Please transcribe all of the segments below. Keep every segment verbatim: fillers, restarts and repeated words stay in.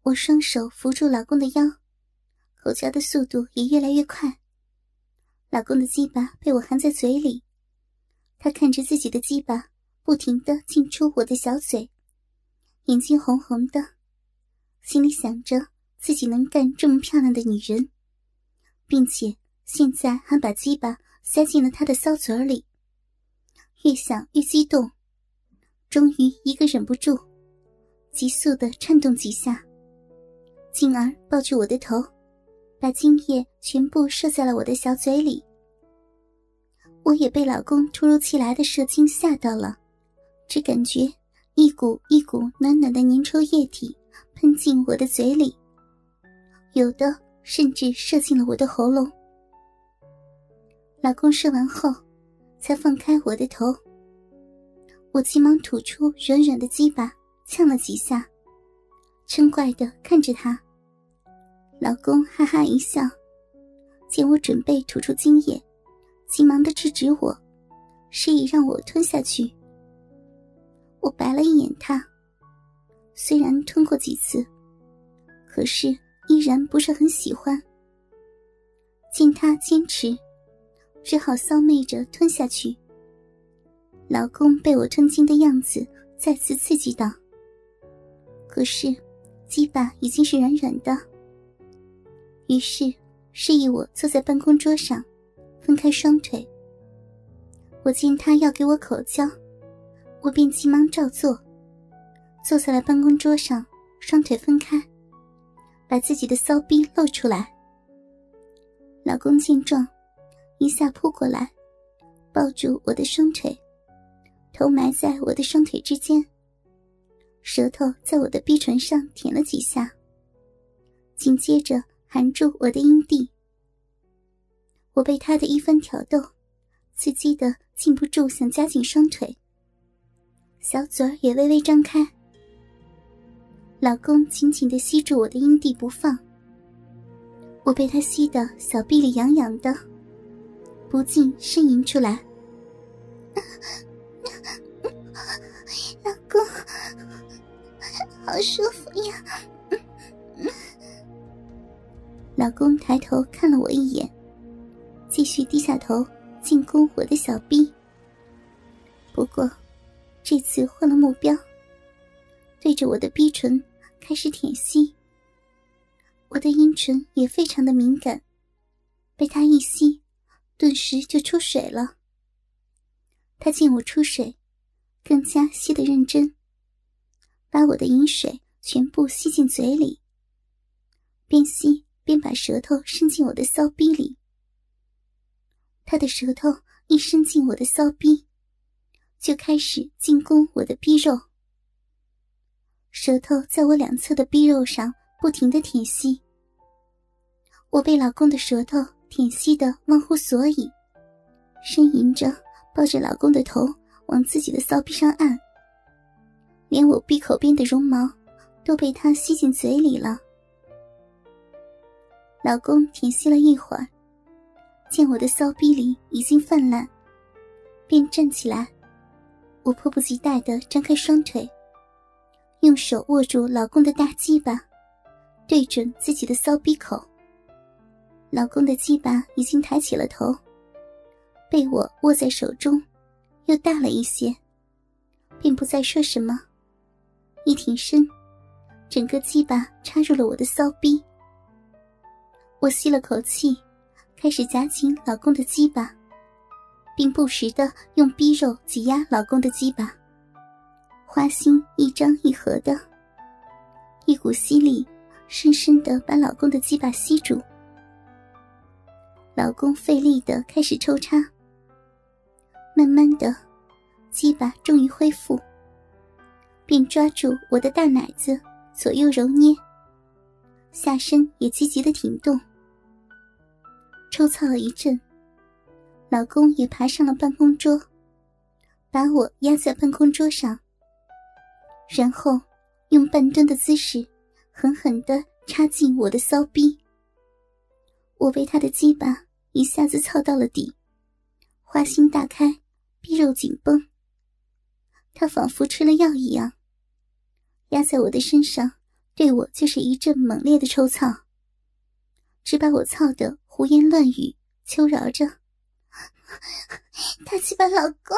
我双手扶住老公的腰，口交的速度也越来越快。老公的鸡巴被我含在嘴里，他看着自己的鸡巴不停地进出我的小嘴，眼睛红红的，心里想着自己能干这么漂亮的女人，并且现在还把鸡巴塞进了他的骚嘴里。越想越激动，终于一个忍不住，急速地颤动几下，进而抱住我的头，把精液全部射在了我的小嘴里。我也被老公突如其来的射精吓到了，只感觉一股一股暖暖的粘稠液体喷进我的嘴里，有的甚至射进了我的喉咙。老公射完后才放开我的头，我急忙吐出软软的鸡巴，呛了几下，嗔怪地看着他。老公哈哈一笑，见我准备吐出精液，急忙地制止我，示意让我吞下去。我白了一眼他，虽然吞过几次，可是依然不是很喜欢。见他坚持，只好骚媚着吞下去。老公被我吞精的样子再次刺激到，可是鸡巴已经是软软的，于是示意我坐在办公桌上，分开双腿。我见他要给我口交，我便急忙照做，坐在了办公桌上，双腿分开，把自己的骚逼露出来。老公见状，一下扑过来，抱住我的双腿，头埋在我的双腿之间，舌头在我的逼唇上舔了几下，紧接着含住我的阴蒂。我被他的一番挑逗刺激得禁不住想夹紧双腿，小嘴儿也微微张开。老公紧紧地吸住我的阴蒂不放，我被他吸得小臂里痒痒的，不禁呻吟出来。老公，好舒服呀。老公抬头看了我一眼，继续低下头进攻我的小臂。不过这次换了目标，对着我的逼唇开始舔吸。我的阴唇也非常的敏感，被他一吸，顿时就出水了。他见我出水，更加吸得认真，把我的饮水全部吸进嘴里，边吸边把舌头伸进我的骚逼里。他的舌头一伸进我的骚逼，就开始进攻我的逼肉，舌头在我两侧的逼肉上不停地舔吸。我被老公的舌头舔吸得忘乎所以，呻吟着抱着老公的头往自己的骚逼上按，连我闭口边的绒毛都被他吸进嘴里了。老公舔吸了一会儿，见我的骚逼里已经泛滥，便站起来。我迫不及待地张开双腿，用手握住老公的大鸡巴，对准自己的骚逼口。老公的鸡巴已经抬起了头，被我握在手中，又大了一些，便不再说什么，一挺身，整个鸡巴插入了我的骚逼。我吸了口气，开始夹紧老公的鸡巴，并不时地用逼肉挤压老公的鸡巴，花心一张一合的，一股吸力深深地把老公的鸡巴吸住。老公费力地开始抽插，慢慢的，鸡巴终于恢复，便抓住我的大奶子左右揉捏，下身也积极地挺动。抽操了一阵，老公也爬上了办公桌，把我压在办公桌上，然后用半蹲的姿势狠狠地插进我的骚逼。我被他的鸡巴一下子操到了底，花心大开，逼肉紧绷。他仿佛吃了药一样，压在我的身上对我就是一阵猛烈的抽操，只把我操得胡言乱语，求饶着：“大鸡巴老公，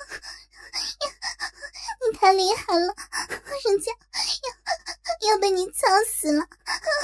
你太厉害了，人家要要被你操死了。”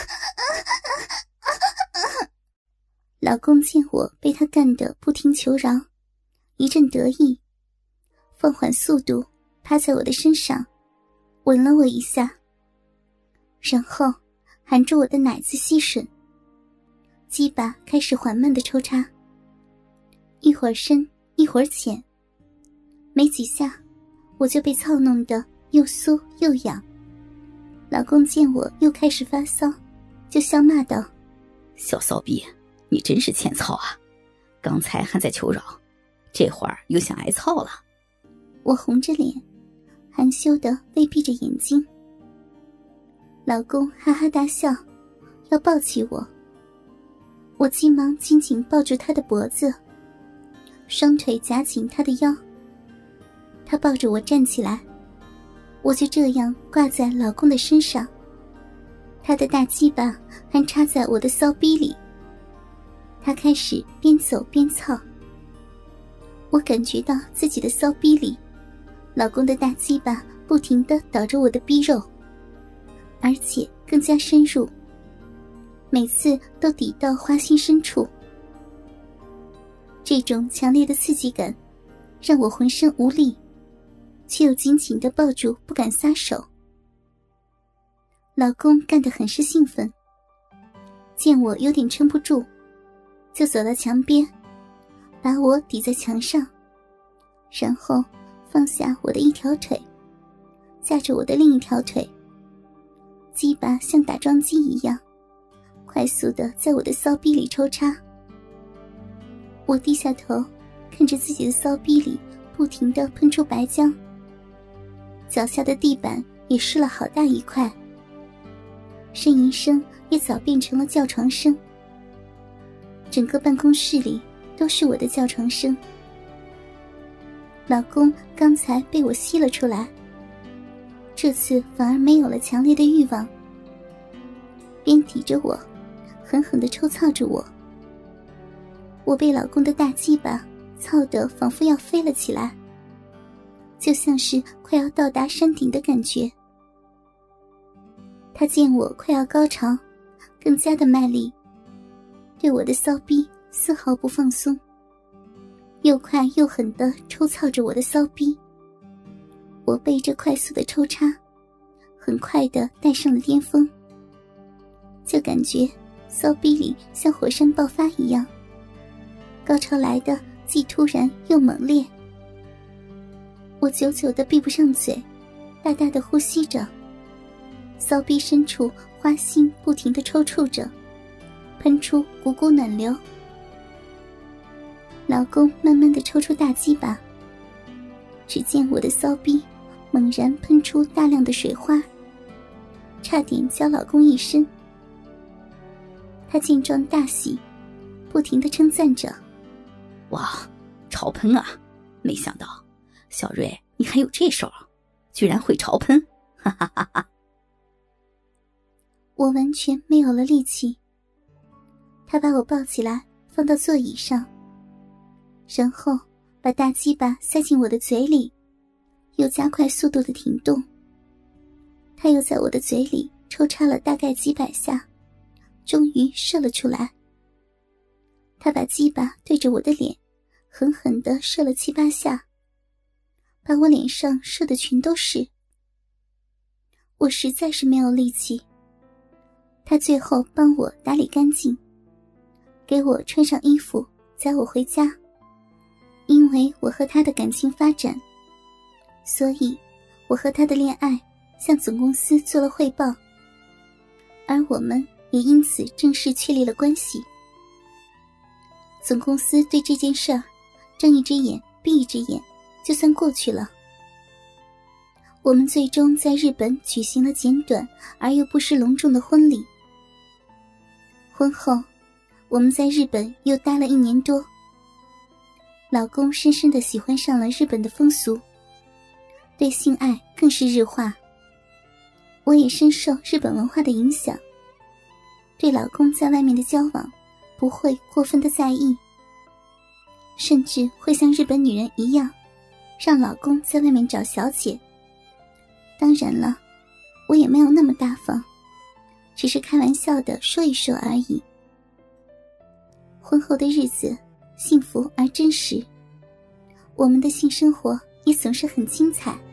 老公见我被他干得不停求饶，一阵得意，放缓速度，趴在我的身上，吻了我一下，然后含住我的奶子吸吮，鸡巴开始缓慢的抽插，一会儿深一会儿浅，没几下我就被操弄得又酥又痒。老公见我又开始发骚，就笑骂道：“ 小骚逼，你真是欠操啊！刚才还在求饶，这会儿又想挨操了。” 我红着脸，含羞地微闭着眼睛。老公哈哈大笑，要抱起我，我急忙紧紧抱住他的脖子，双腿夹紧他的腰。他抱着我站起来，我就这样挂在老公的身上，他的大鸡巴还插在我的骚逼里。他开始边走边操，我感觉到自己的骚逼里，老公的大鸡巴不停地捣着我的逼肉，而且更加深入，每次都抵到花心深处。这种强烈的刺激感让我浑身无力，却又紧紧地抱住不敢撒手。老公干得很是兴奋，见我有点撑不住，就走到墙边，把我抵在墙上，然后放下我的一条腿，架着我的另一条腿，鸡巴像打桩机一样快速地在我的骚逼里抽插。我低下头看着自己的骚逼里不停地喷出白浆，脚下的地板也湿了好大一块，呻吟声也早变成了叫床声，整个办公室里都是我的叫床声。老公刚才被我吸了出来，这次反而没有了强烈的欲望，边抵着我狠狠地抽操着我。我被老公的大鸡巴操得仿佛要飞了起来，就像是快要到达山顶的感觉。他见我快要高潮，更加的卖力，对我的骚逼丝毫不放松，又快又狠地抽操着我的骚逼。我被这快速的抽插很快地带上了巅峰，就感觉骚逼里像火山爆发一样，高潮来的既突然又猛烈。我久久地闭不上嘴，大大地呼吸着，骚逼深处花心不停地抽搐着，喷出股股暖流。老公慢慢地抽出大鸡巴，只见我的骚逼猛然喷出大量的水花，差点浇老公一身。他见状大喜，不停地称赞着：“ 哇，潮喷啊！没想到小瑞你还有这手，居然会潮喷，哈哈哈哈！” 我完全没有了力气。他把我抱起来放到座椅上，然后把大鸡巴塞进我的嘴里，又加快速度的挺动。他又在我的嘴里抽插了大概几百下，终于射了出来。他把鸡巴对着我的脸狠狠地射了七八下，把我脸上射的全都是。我实在是没有力气，他最后帮我打理干净，给我穿上衣服，载我回家。因为我和他的感情发展，所以我和他的恋爱向总公司做了汇报，而我们也因此正式确立了关系。总公司对这件事儿睁一只眼闭一只眼，就算过去了。我们最终在日本举行了简短而又不失隆重的婚礼。婚后，我们在日本又待了一年多。老公深深地喜欢上了日本的风俗，对性爱更是日化。 我也深受日本文化的影响，对老公在外面的交往不会过分的在意，甚至会像日本女人一样，让老公在外面找小姐。当然了，我也没有那么大方，只是开玩笑的说一说而已。婚后的日子幸福而真实，我们的性生活也总是很精彩。